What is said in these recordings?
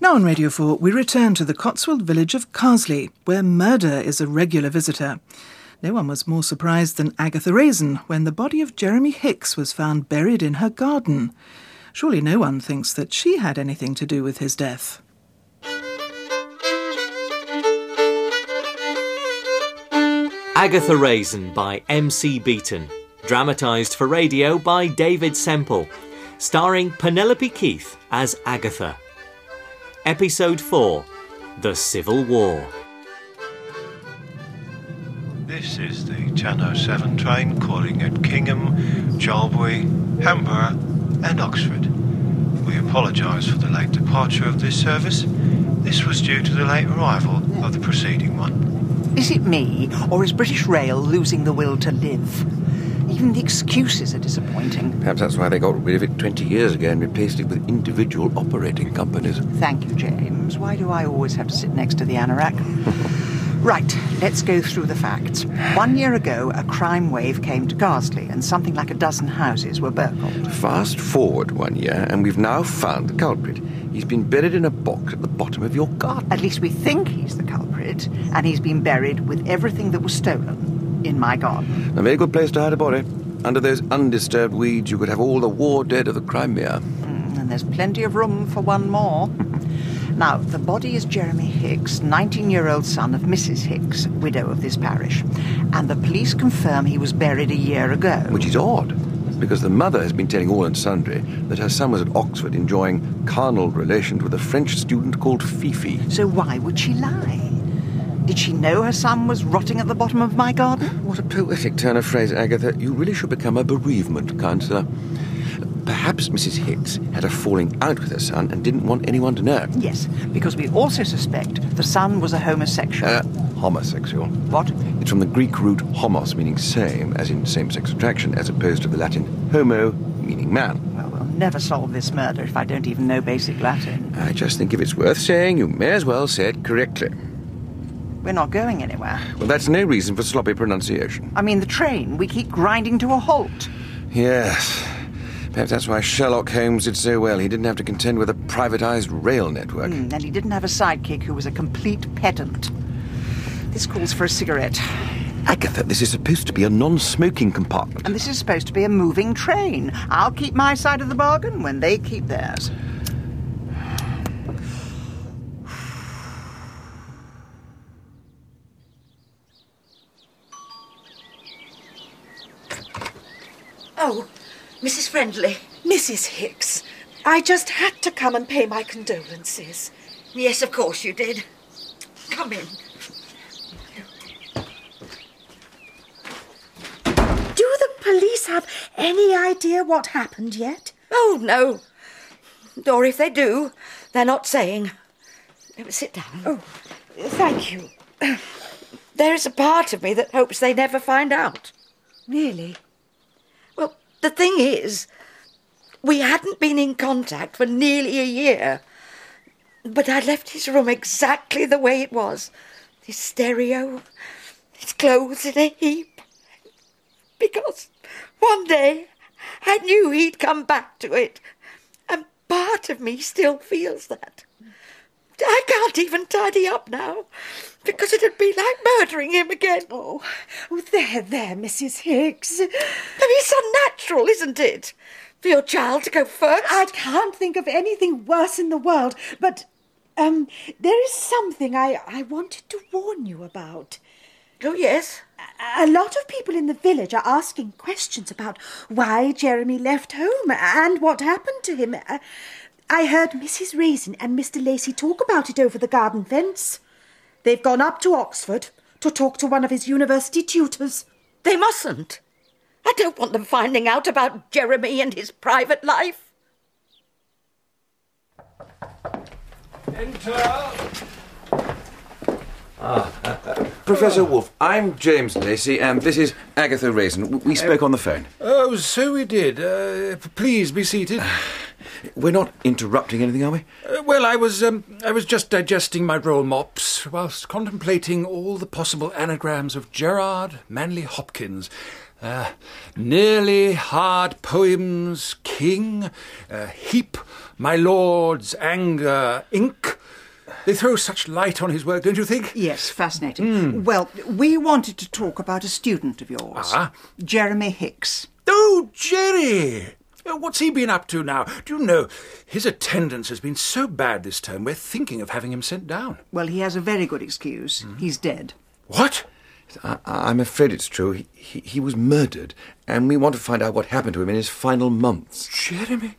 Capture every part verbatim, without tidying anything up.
Now on Radio four, we return to the Cotswold village of Carsley, where murder is a regular visitor. No one was more surprised than Agatha Raisin when the body of Jeremy Hicks was found buried in her garden. Surely no one thinks that she had anything to do with his death. Agatha Raisin by M C Beaton. Dramatised for radio by David Semple. Starring Penelope Keith as Agatha. Episode four, The Civil War. This is the ten oh seven train calling at Kingham, Jarlbury, Hamborough and Oxford. We apologise for the late departure of this service. This was due to the late arrival of the preceding one. Is it me, or is British Rail losing the will to live? Even the excuses are disappointing. Perhaps that's why they got rid of it twenty years ago and replaced it with individual operating companies. Thank you, James. Why do I always have to sit next to the anorak? Right, let's go through the facts. One year ago, a crime wave came to Carsley, and something like a dozen houses were burgled. Fast forward one year, and we've now found the culprit. He's been buried in a box at the bottom of your garden. At least we think he's the culprit, and he's been buried with everything that was stolen in my garden. A very good place to hide a body. Under those undisturbed weeds, you could have all the war dead of the Crimea. Mm, and there's plenty of room for one more. Now, the body is Jeremy Hicks, nineteen-year-old son of Missus Hicks, widow of this parish. And the police confirm he was buried a year ago. Which is odd, because the mother has been telling all and sundry that her son was at Oxford enjoying carnal relations with a French student called Fifi. So why would she lie? Did she know her son was rotting at the bottom of my garden? What a poetic turn of phrase, Agatha. You really should become a bereavement counsellor. Perhaps Missus Hicks had a falling out with her son and didn't want anyone to know. Yes, because we also suspect the son was a homosexual. Uh, homosexual. What? It's from the Greek root homos, meaning same, as in same-sex attraction, as opposed to the Latin homo, meaning man. Well, we'll never solve this murder if I don't even know basic Latin. I just think if it's worth saying, you may as well say it correctly. We're not going anywhere. Well, that's no reason for sloppy pronunciation. I mean, the train. We keep grinding to a halt. Yes. Perhaps that's why Sherlock Holmes did so well. He didn't have to contend with a privatised rail network. Mm, and he didn't have a sidekick who was a complete pedant. This calls for a cigarette. Agatha, this is supposed to be a non-smoking compartment. And this is supposed to be a moving train. I'll keep my side of the bargain when they keep theirs. Oh, Missus Friendly. Missus Hicks, I just had to come and pay my condolences. Yes, of course you did. Come in. Do the police have any idea what happened yet? Oh, no. Or if they do, they're not saying. Sit down. Oh, thank you. There is a part of me that hopes they never find out. Really? Well, the thing is, we hadn't been in contact for nearly a year. But I left his room exactly the way it was. His stereo, his clothes in a heap. Because one day I knew he'd come back to it. And part of me still feels that. I can't even tidy up now, because it'd be like murdering him again. Oh, oh there, there, Missus Hicks. I mean, it's unnatural, isn't it, for your child to go first? I can't think of anything worse in the world, but, um, there is something I, I wanted to warn you about. Oh, yes? A, a lot of people in the village are asking questions about why Jeremy left home and what happened to him. Uh, I heard Missus Raisin and Mister Lacey talk about it over the garden fence. They've gone up to Oxford to talk to one of his university tutors. They mustn't. I don't want them finding out about Jeremy and his private life. Enter. Ah, uh, uh, Professor Wolfe, I'm James Lacey, and this is Agatha Raisin. We spoke uh, on the phone. Oh, so we did. Uh, please be seated. We're not interrupting anything, are we? Uh, well, I was um, I was just digesting my roll mops whilst contemplating all the possible anagrams of Gerard Manley Hopkins. Uh, nearly hard poems, king, uh, heap, my lord's anger, ink. They throw such light on his work, don't you think? Yes, fascinating. Mm. Well, we wanted to talk about a student of yours, Ah. Jeremy Hicks. Oh, Jerry! What's he been up to now? Do you know, his attendance has been so bad this term, we're thinking of having him sent down. Well, he has a very good excuse. Mm. He's dead. What? I, I'm afraid it's true. He, he, he was murdered, and we want to find out what happened to him in his final months. Jeremy?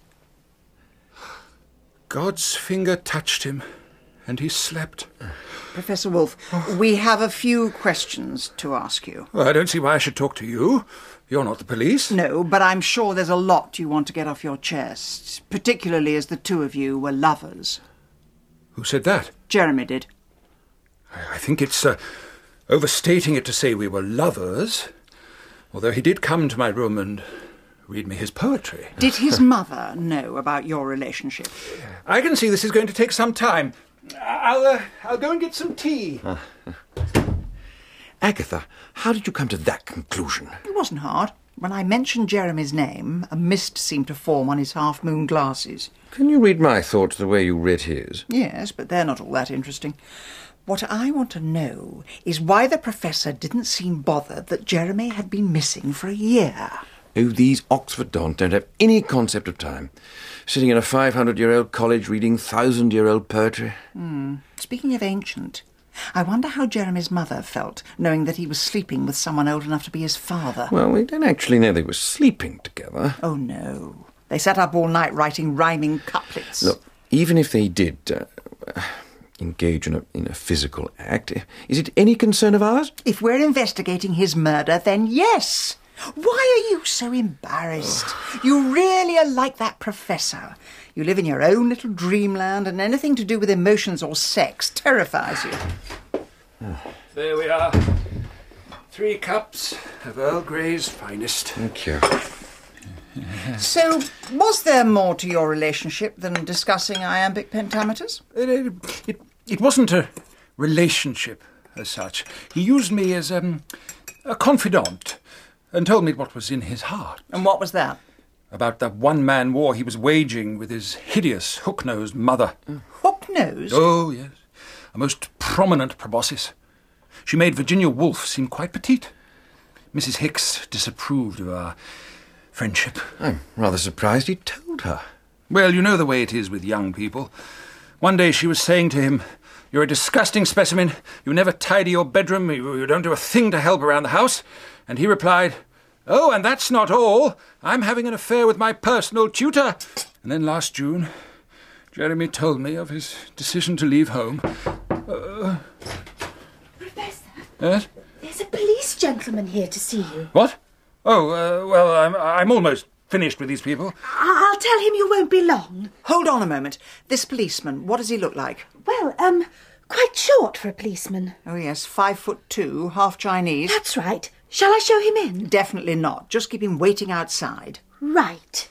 God's finger touched him, and he slept. Professor Wolf, we have a few questions to ask you. Well, I don't see why I should talk to you. You're not the police. No, but I'm sure there's a lot you want to get off your chest, particularly as the two of you were lovers. Who said that? Jeremy did. I, I think it's uh, overstating it to say we were lovers, although he did come to my room and read me his poetry. Did his mother know about your relationship? I can see this is going to take some time. I'll, uh, I'll go and get some tea. Agatha, how did you come to that conclusion? It wasn't hard. When I mentioned Jeremy's name, a mist seemed to form on his half-moon glasses. Can you read my thoughts the way you read his? Yes, but they're not all that interesting. What I want to know is why the professor didn't seem bothered that Jeremy had been missing for a year. Oh, these Oxford dons don't have any concept of time. Sitting in a five hundred year old college reading thousand-year-old poetry. Hmm. Speaking of ancient, I wonder how Jeremy's mother felt, knowing that he was sleeping with someone old enough to be his father. Well, we don't actually know they were sleeping together. Oh, no. They sat up all night writing rhyming couplets. Look, even if they did uh, engage in a, in a physical act, is it any concern of ours? If we're investigating his murder, then yes. Why are you so embarrassed? You really are like that professor. You live in your own little dreamland, and anything to do with emotions or sex terrifies you. There we are. Three cups of Earl Grey's finest. Thank you. So, was there more to your relationship than discussing iambic pentameters? It, it, it, it wasn't a relationship as such. He used me as um, a confidant and told me what was in his heart. And what was that? About the one-man war he was waging with his hideous hook-nosed mother. Hook-nosed? Oh, yes. A most prominent proboscis. She made Virginia Woolf seem quite petite. Missus Hicks disapproved of our friendship. I'm rather surprised he told her. Well, you know the way it is with young people. One day she was saying to him, "You're a disgusting specimen. You never tidy your bedroom. You, you don't do a thing to help around the house." And he replied, "Oh, and that's not all. I'm having an affair with my personal tutor." And then last June, Jeremy told me of his decision to leave home. Uh, Professor? Yes? There's a police gentleman here to see you. What? Oh, uh, well, I'm, I'm almost finished with these people. I'll tell him you won't be long. Hold on a moment. This policeman, what does he look like? Well, um, quite short for a policeman. Oh, yes, five foot two, half Chinese. That's right. Shall I show him in? Definitely not. Just keep him waiting outside. Right.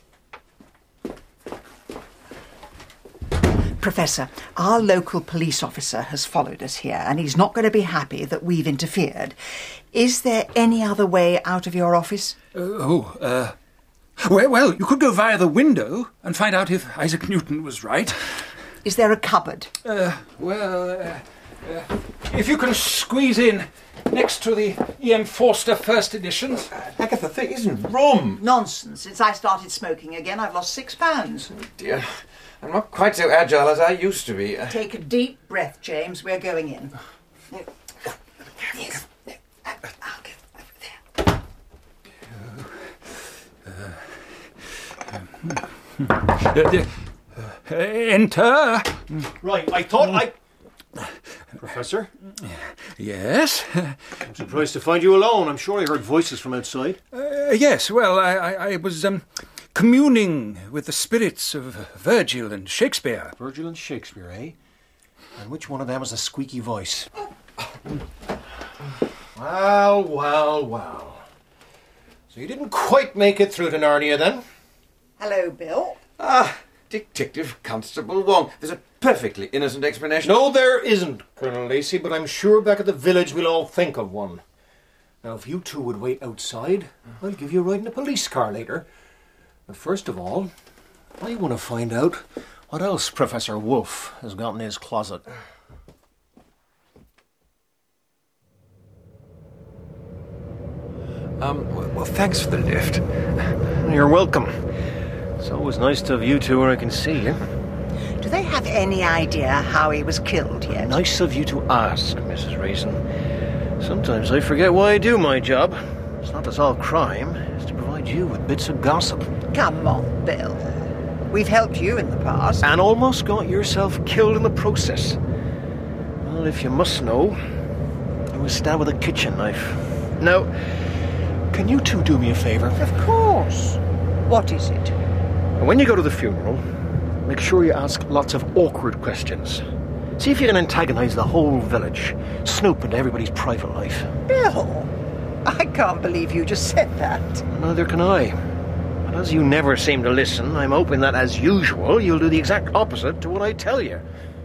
Professor, our local police officer has followed us here, and he's not going to be happy that we've interfered. Is there any other way out of your office? Uh, oh, uh... Well, well, you could go via the window and find out if Isaac Newton was right. Is there a cupboard? Uh, well, uh, uh, if you can squeeze in next to the E M Forster first editions. Agatha, there isn't room. Nonsense. Since I started smoking again, I've lost six pounds. Dear, I'm not quite so agile as I used to be. Take a deep breath, James. We're going in. Yes. I'll get over there. Uh, uh, enter. Right, I thought I... Professor? Yes? I'm surprised to find you alone. I'm sure I heard voices from outside. Uh, yes, well, I, I, I was um, communing with the spirits of Virgil and Shakespeare. Virgil and Shakespeare, eh? And which one of them has a squeaky voice? Well, well, well. So you didn't quite make it through to Narnia, then? Hello, Bill. Ah, Detective Constable Wong. There's a perfectly innocent explanation. No, there isn't, Colonel Lacey, but I'm sure back at the village we'll all think of one. Now, if you two would wait outside, I'll give you a ride in a police car later. But first of all, I want to find out what else Professor Wolf has got in his closet. Um, well, well, thanks for the lift. You're welcome. It's always nice to have you two where I can see you. Do they have any idea how he was killed yet? Nice of you to ask, Missus Raisin. Sometimes I forget why I do my job. It's not to solve crime, it's to provide you with bits of gossip. Come on, Bill. We've helped you in the past. And almost got yourself killed in the process. Well, if you must know, I was stabbed with a kitchen knife. Now, can you two do me a favour? Of course. What is it? When you go to the funeral, make sure you ask lots of awkward questions. See if you can antagonise the whole village, snoop into everybody's private life. Bill, I can't believe you just said that. Neither can I. But as you never seem to listen, I'm hoping that, as usual, you'll do the exact opposite to what I tell you.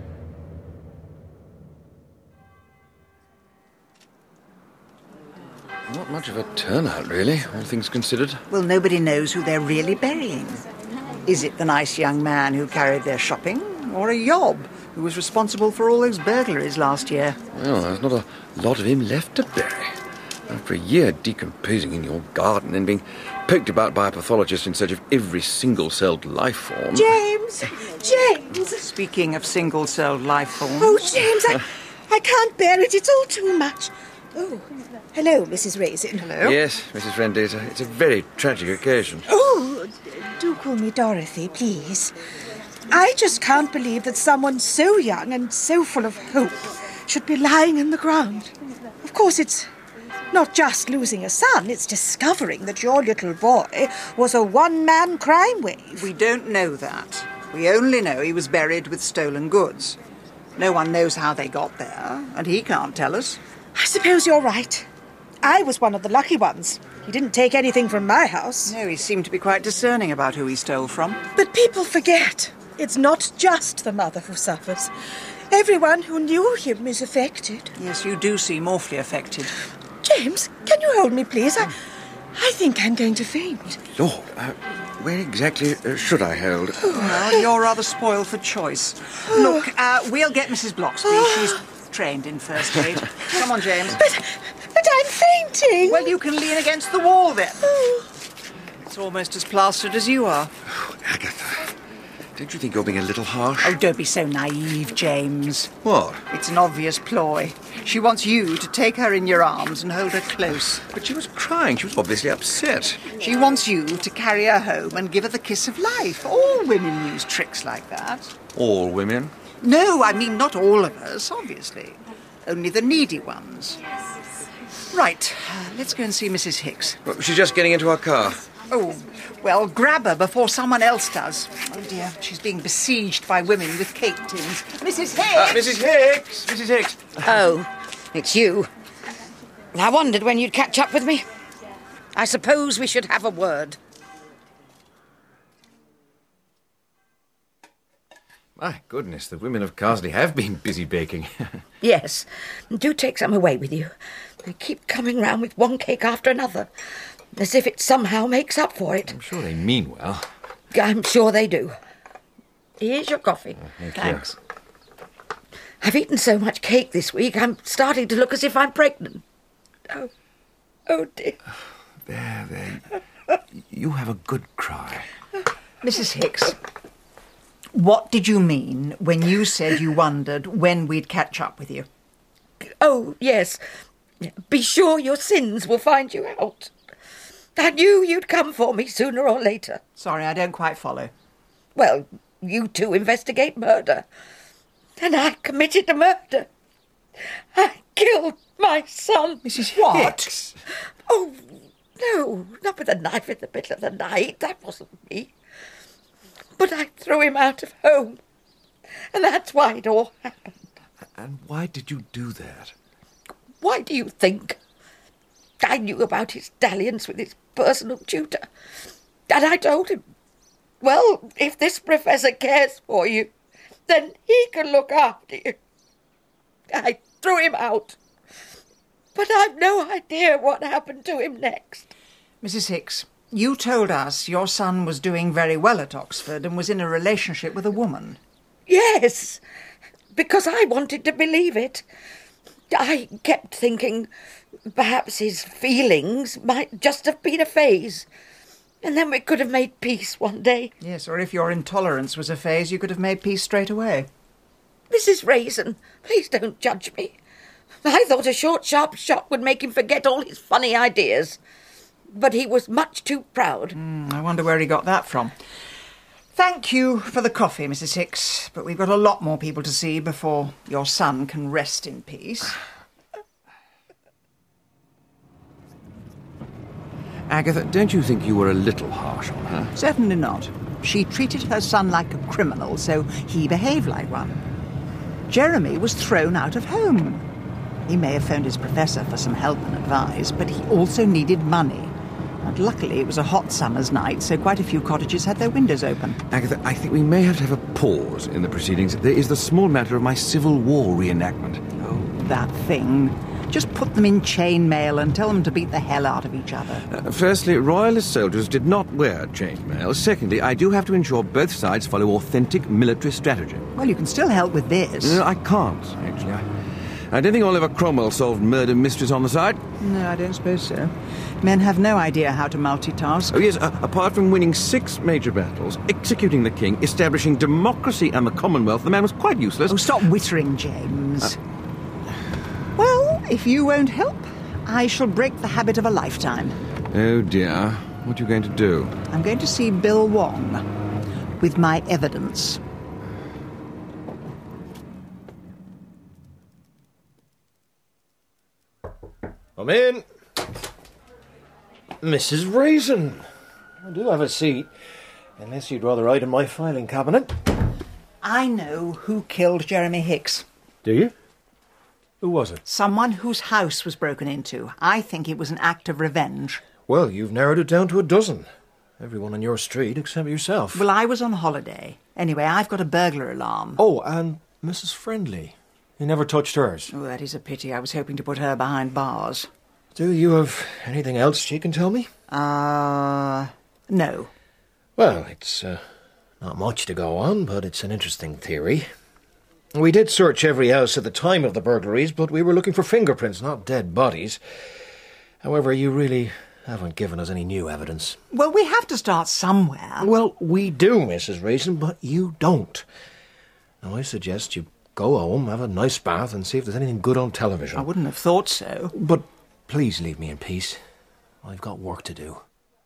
Not much of a turnout, really, all things considered. Well, nobody knows who they're really burying. Is it the nice young man who carried their shopping, or a yob who was responsible for all those burglaries last year? Well, there's not a lot of him left to bury. After a year decomposing in your garden and being poked about by a pathologist in search of every single-celled life form... James! James! Speaking of single-celled life forms... Oh, James, I, I can't bear it. It's all too much. Oh, hello, Missus Raisin. Hello? Yes, Missus Vendetta. It's a very tragic occasion. Oh, do call me Dorothy, please. I just can't believe that someone so young and so full of hope should be lying in the ground. Of course, it's not just losing a son, it's discovering that your little boy was a one-man crime wave. We don't know that. We only know he was buried with stolen goods. No one knows how they got there, and he can't tell us. I suppose you're right. I was one of the lucky ones. He didn't take anything from my house. No, he seemed to be quite discerning about who he stole from. But people forget. It's not just the mother who suffers. Everyone who knew him is affected. Yes, you do seem awfully affected. James, can you hold me, please? I, I think I'm going to faint. Lord, uh, where exactly uh, should I hold? Well, you're rather spoiled for choice. Look, uh, we'll get Missus Bloxby. She's trained in first aid. Come on, James. But, but I'm fainting. Well, you can lean against the wall then. Oh. It's almost as plastered as you are. Oh, Agatha, don't you think you're being a little harsh? Oh, don't be so naive, James. What? It's an obvious ploy. She wants you to take her in your arms and hold her close. But she was crying. She was obviously upset. She wants you to carry her home and give her the kiss of life. All women use tricks like that. All women? No, I mean not all of us, obviously. Only the needy ones. Right, uh, let's go and see Missus Hicks. Well, she's just getting into our car. Oh, well, grab her before someone else does. Oh, dear, she's being besieged by women with cake tins. Missus Hicks! Uh, Missus Hicks! Missus Hicks! Oh, it's you. I wondered when you'd catch up with me. I suppose we should have a word. My goodness, the women of Carsley have been busy baking. Yes, do take some away with you. They keep coming round with one cake after another, as if it somehow makes up for it. I'm sure they mean well. I'm sure they do. Here's your coffee. Oh, thank Thanks. You. I've eaten so much cake this week, I'm starting to look as if I'm pregnant. Oh, oh dear. There, there. You have a good cry. Missus Hicks, what did you mean when you said you wondered when we'd catch up with you? Oh, yes. Be sure your sins will find you out. I knew you'd come for me sooner or later. Sorry, I don't quite follow. Well, you two investigate murder. And I committed the murder. I killed my son. Missus Hicks? Oh, no, not with a knife in the middle of the night. That wasn't me. But I threw him out of home. And that's why it all happened. And why did you do that? Why do you think? I knew about his dalliance with his personal tutor. And I told him, well, if this professor cares for you, then he can look after you. I threw him out. But I've no idea what happened to him next. Missus Hicks, you told us your son was doing very well at Oxford and was in a relationship with a woman. Yes, because I wanted to believe it. I kept thinking perhaps his feelings might just have been a phase. And then we could have made peace one day. Yes, or if your intolerance was a phase, you could have made peace straight away. Missus Raisin, please don't judge me. I thought a short, sharp shot would make him forget all his funny ideas. But he was much too proud. Mm, I wonder where he got that from. Thank you for the coffee, Missus Hicks, but we've got a lot more people to see before your son can rest in peace. Agatha, don't you think you were a little harsh on her? Certainly not. She treated her son like a criminal, so he behaved like one. Jeremy was thrown out of home. He may have phoned his professor for some help and advice, but he also needed money. And luckily it was a hot summer's night, so quite a few cottages had their windows open. Agatha, I think we may have to have a pause in the proceedings. There is the small matter of my Civil War reenactment. Oh, that thing. Just put them in chainmail and tell them to beat the hell out of each other. Uh, firstly, royalist soldiers did not wear chainmail. Secondly, I do have to ensure both sides follow authentic military strategy. Well, you can still help with this. No, I can't, actually. I, I don't think Oliver Cromwell solved murder mysteries on the side. No, I don't suppose so. Men have no idea how to multitask. Oh, yes, uh, apart from winning six major battles, executing the king, establishing democracy and the Commonwealth, the man was quite useless. Oh, stop whittering, James. Uh, well, if you won't help, I shall break the habit of a lifetime. Oh, dear. What are you going to do? I'm going to see Bill Wong with my evidence. Come in. Missus Raisin. I do have a seat, unless you'd rather hide in my filing cabinet. I know who killed Jeremy Hicks. Do you? Who was it? Someone whose house was broken into. I think it was an act of revenge. Well, you've narrowed it down to a dozen. Everyone on your street except yourself. Well, I was on holiday. Anyway, I've got a burglar alarm. Oh, and Missus Friendly. You never touched hers. Oh, that is a pity. I was hoping to put her behind bars. Do you have anything else she can tell me? Uh, no. Well, it's uh, not much to go on, but it's an interesting theory. We did search every house at the time of the burglaries, but we were looking for fingerprints, not dead bodies. However, you really haven't given us any new evidence. Well, we have to start somewhere. Well, we do, Missus Raisin, but you don't. Now, I suggest you go home, have a nice bath, and see if there's anything good on television. I wouldn't have thought so. But please leave me in peace. I've got work to do.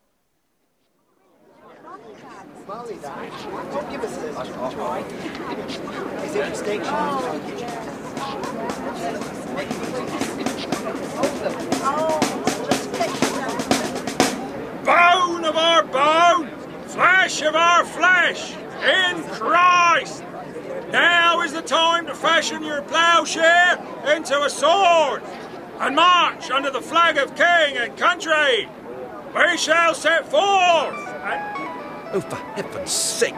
Bone of our bone, flesh of our flesh, in Christ! Now is the time to fashion your ploughshare into a sword and march under the flag of king and country. We shall set forth and... Oh, for heaven's sake.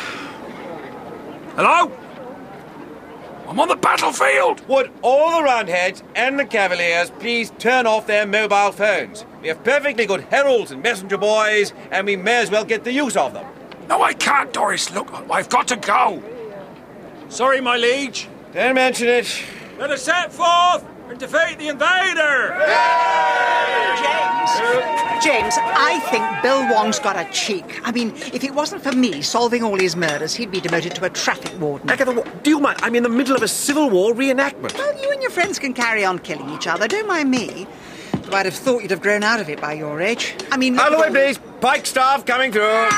Hello? I'm on the battlefield. Would all the Roundheads and the Cavaliers please turn off their mobile phones? We have perfectly good heralds and messenger boys, and we may as well get the use of them. No, I can't, Doris. Look, I've got to go. Sorry, my liege. Don't mention it. Let us set forth and defeat the invader! James, James, I think Bill Wong's got a cheek. I mean, if it wasn't for me solving all his murders, he'd be demoted to a traffic warden. Agatha, what, do you mind? I'm in the middle of a Civil War reenactment. Well, you and your friends can carry on killing each other. Don't mind me. Though I'd have thought you'd have grown out of it by your age. I mean... Out of the way, please. Pike staff coming through.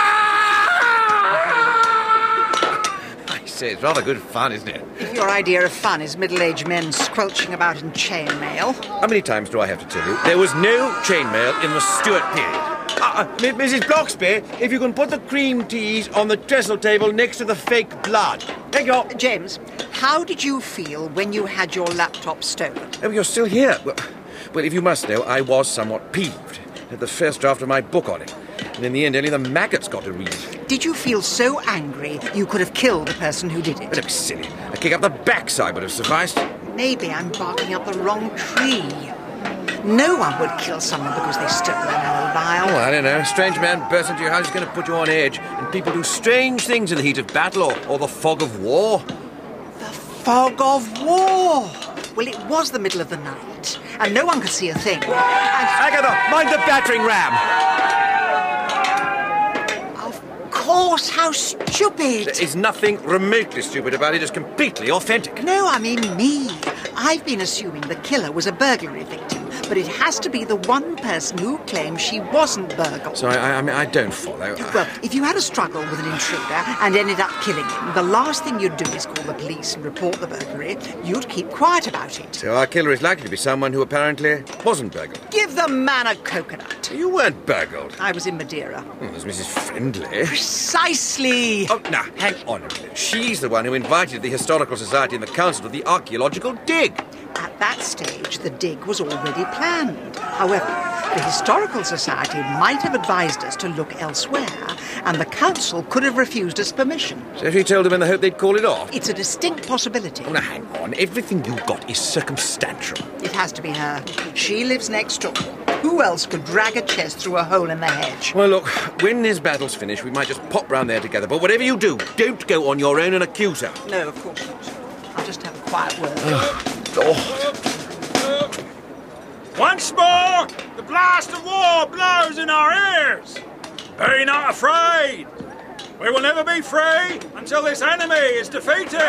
It's rather good fun, isn't it? If your idea of fun is middle-aged men squelching about in chainmail. How many times do I have to tell you? There was no chainmail in the Stuart period. Uh, uh, Missus Bloxby, if you can put the cream teas on the trestle table next to the fake blood. Thank you. James, how did you feel when you had your laptop stolen? Oh, you're still here. Well, well, if you must know, I was somewhat peeved at the first draft of my book on it. And in the end, only the maggots got to read it. Did you feel so angry you could have killed the person who did it? Don't be silly. A kick up the backside would have sufficed. Maybe I'm barking up the wrong tree. No one would kill someone because they stole an mobile. Oh, I don't know. A strange man bursts into your house is going to put you on edge, and people do strange things in the heat of battle or, or the fog of war. The fog of war! Well, it was the middle of the night, and no one could see a thing. And... Agatha, mind the battering ram! Of course, how stupid! There is nothing remotely stupid about it. It's completely authentic. No, I mean me. I've been assuming the killer was a burglary victim, but it has to be the one person who claims she wasn't burgled. So, I, I mean, I don't follow. Well, if you had a struggle with an intruder and ended up killing him, the last thing you'd do is call the police and report the burglary. You'd keep quiet about it. So our killer is likely to be someone who apparently wasn't burgled. Give the man a coconut. You weren't burgled. I was in Madeira. Oh, there's Missus Friendly. Precisely. Oh, now, hang on a minute. She's the one who invited the Historical Society and the Council to the archaeological dig. At that stage, the dig was already planned. However, the Historical Society might have advised us to look elsewhere, and the Council could have refused us permission. So she told them in the hope they'd call it off? It's a distinct possibility. Oh, now, hang on. Everything you've got is circumstantial. It has to be her. She lives next door. Who else could drag a chest through a hole in the hedge? Well, look, when this battle's finished, we might just pop round there together. But whatever you do, don't go on your own and accuse her. No, of course not. I'll just have a quiet word. God. Once more, the blast of war blows in our ears. Be not afraid. We will never be free until this enemy is defeated.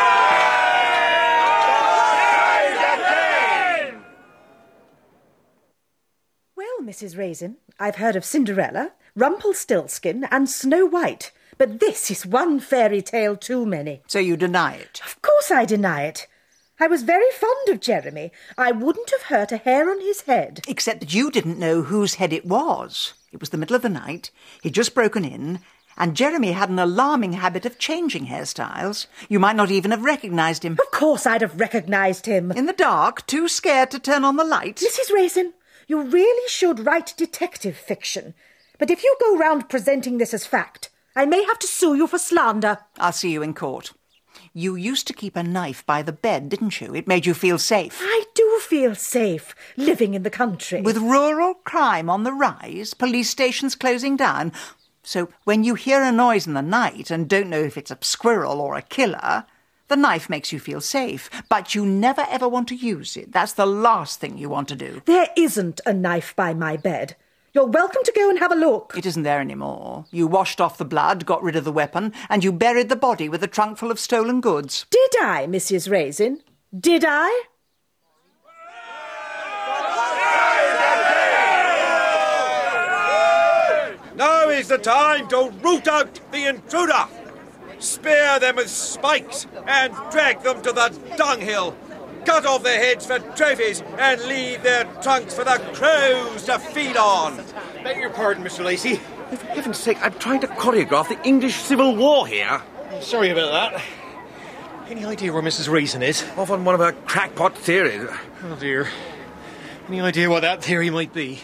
Well, Missus Raisin, I've heard of Cinderella, Rumpelstiltskin and Snow White, but this is one fairy tale too many. So you deny it? Of course I deny it. I was very fond of Jeremy. I wouldn't have hurt a hair on his head. Except that you didn't know whose head it was. It was the middle of the night. He'd just broken in, and Jeremy had an alarming habit of changing hairstyles. You might not even have recognised him. Of course I'd have recognised him. In the dark, too scared to turn on the light? Missus Raisin, you really should write detective fiction. But if you go round presenting this as fact, I may have to sue you for slander. I'll see you in court. You used to keep a knife by the bed, didn't you? It made you feel safe. I do feel safe, living in the country. With rural crime on the rise, police stations closing down. So when you hear a noise in the night and don't know if it's a squirrel or a killer, the knife makes you feel safe. But you never ever want to use it. That's the last thing you want to do. There isn't a knife by my bed. You're welcome to go and have a look. It isn't there anymore. You washed off the blood, got rid of the weapon, and you buried the body with a trunk full of stolen goods. Did I, Missus Raisin? Did I? Now is the time to root out the intruder. Spear them with spikes and drag them to the dunghill. Cut off their heads for trophies and leave their trunks for the crows to feed on. Beg your pardon, Mister Lacey. For heaven's sake, I'm trying to choreograph the English Civil War here. Sorry about that. Any idea where Missus Raisin is? Off on one of her crackpot theories. Oh, dear. Any idea what that theory might be?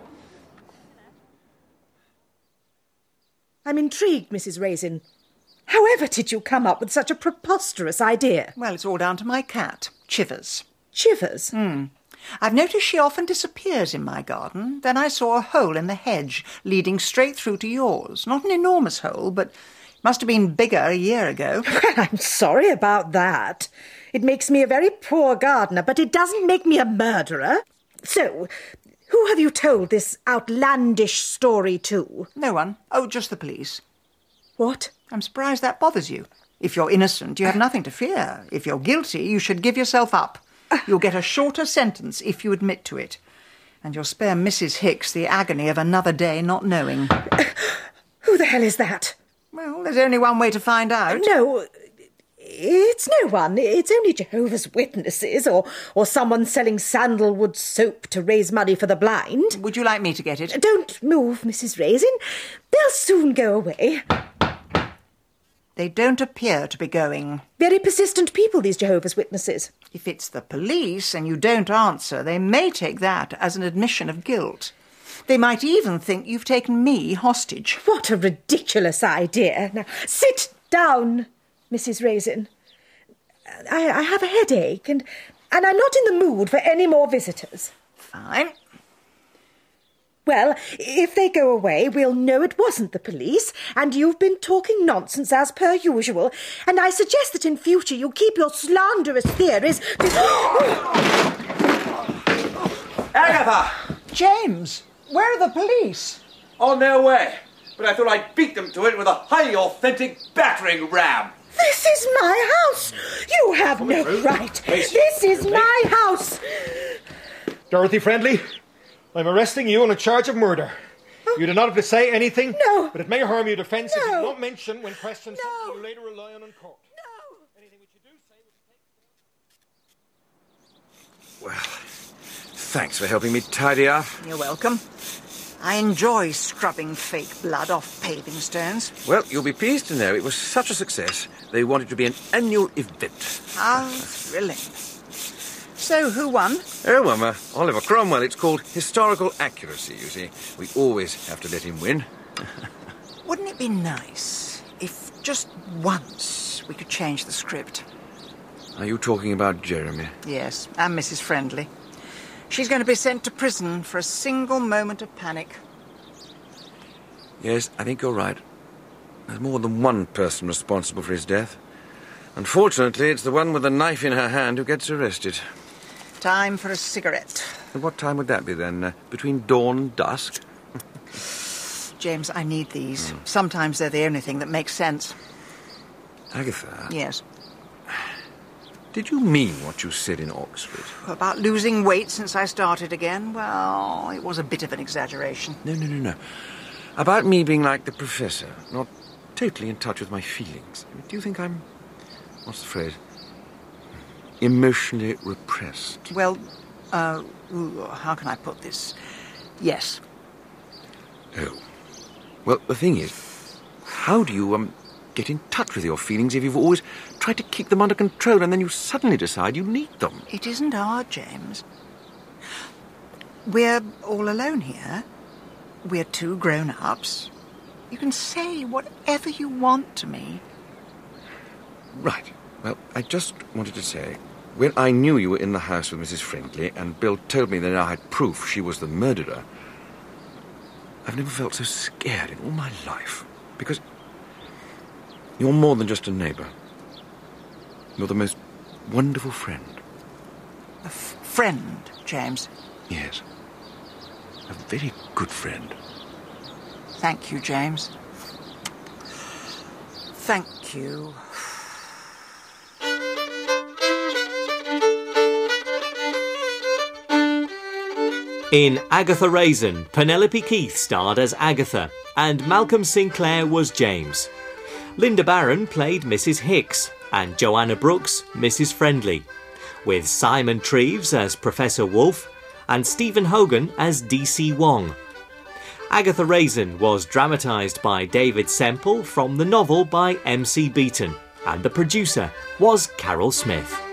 I'm intrigued, Missus Raisin. However did you come up with such a preposterous idea? Well, it's all down to my cat, Chivers. Chivers? Hmm. I've noticed she often disappears in my garden. Then I saw a hole in the hedge leading straight through to yours. Not an enormous hole, but it must have been bigger a year ago. Well, I'm sorry about that. It makes me a very poor gardener, but it doesn't make me a murderer. So, who have you told this outlandish story to? No one. Oh, just the police. What? I'm surprised that bothers you. If you're innocent, you have nothing to fear. If you're guilty, you should give yourself up. You'll get a shorter sentence if you admit to it. And you'll spare Missus Hicks the agony of another day not knowing. Who the hell is that? Well, there's only one way to find out. No, it's no one. It's only Jehovah's Witnesses or, or someone selling sandalwood soap to raise money for the blind. Would you like me to get it? Don't move, Missus Raisin. They'll soon go away. They don't appear to be going. Very persistent people, these Jehovah's Witnesses. If it's the police and you don't answer, they may take that as an admission of guilt. They might even think you've taken me hostage. What a ridiculous idea. Now, sit down, Missus Raisin. I, I have a headache and, and I'm not in the mood for any more visitors. Fine. Well, if they go away, we'll know it wasn't the police, and you've been talking nonsense as per usual, and I suggest that in future you keep your slanderous theories to... Agatha! James, where are the police? On their way. But I thought I'd beat them to it with a highly authentic battering ram. This is my house! You have no right! This is my house! Dorothy Friendly, I'm arresting you on a charge of murder. Oh. You do not have to say anything, no. but it may harm your defence no. if you do not mention when questioned no. something you later rely on in court. No. Anything which you do say will take... Well, thanks for helping me tidy up. You're welcome. I enjoy scrubbing fake blood off paving stones. Well, you'll be pleased to know it was such a success, they wanted to be an annual event. How thrilling. So, who won? Oh, Mama, Oliver Cromwell. It's called historical accuracy, you see. We always have to let him win. Wouldn't it be nice if just once we could change the script? Are you talking about Jeremy? Yes, and Missus Friendly. She's going to be sent to prison for a single moment of panic. Yes, I think you're right. There's more than one person responsible for his death. Unfortunately, it's the one with the knife in her hand who gets arrested. Time for a cigarette. And what time would that be, then? Uh, between dawn and dusk? James, I need these. Mm. Sometimes they're the only thing that makes sense. Agatha? Yes? Did you mean what you said in Oxford? About losing weight since I started again? Well, it was a bit of an exaggeration. No, no, no, no. About me being like the professor, not totally in touch with my feelings. Do you think I'm... what's the phrase? Emotionally repressed. Well, uh, how can I put this? Yes. Oh. Well, the thing is, how do you, um, get in touch with your feelings if you've always tried to keep them under control and then you suddenly decide you need them? It isn't hard, James. We're all alone here. We're two grown-ups. You can say whatever you want to me. Right. Well, I just wanted to say, when I knew you were in the house with Missus Friendly and Bill told me that I had proof she was the murderer, I've never felt so scared in all my life. Because you're more than just a neighbour. You're the most wonderful friend. A f- friend, James? Yes. A very good friend. Thank you, James. Thank you. In Agatha Raisin, Penelope Keith starred as Agatha, and Malcolm Sinclair was James. Linda Barron played Missus Hicks, and Joanna Brooks, Missus Friendly, with Simon Treves as Professor Wolfe, and Stephen Hogan as D C Wong. Agatha Raisin was dramatised by David Semple from the novel by M C Beaton, and the producer was Carol Smith.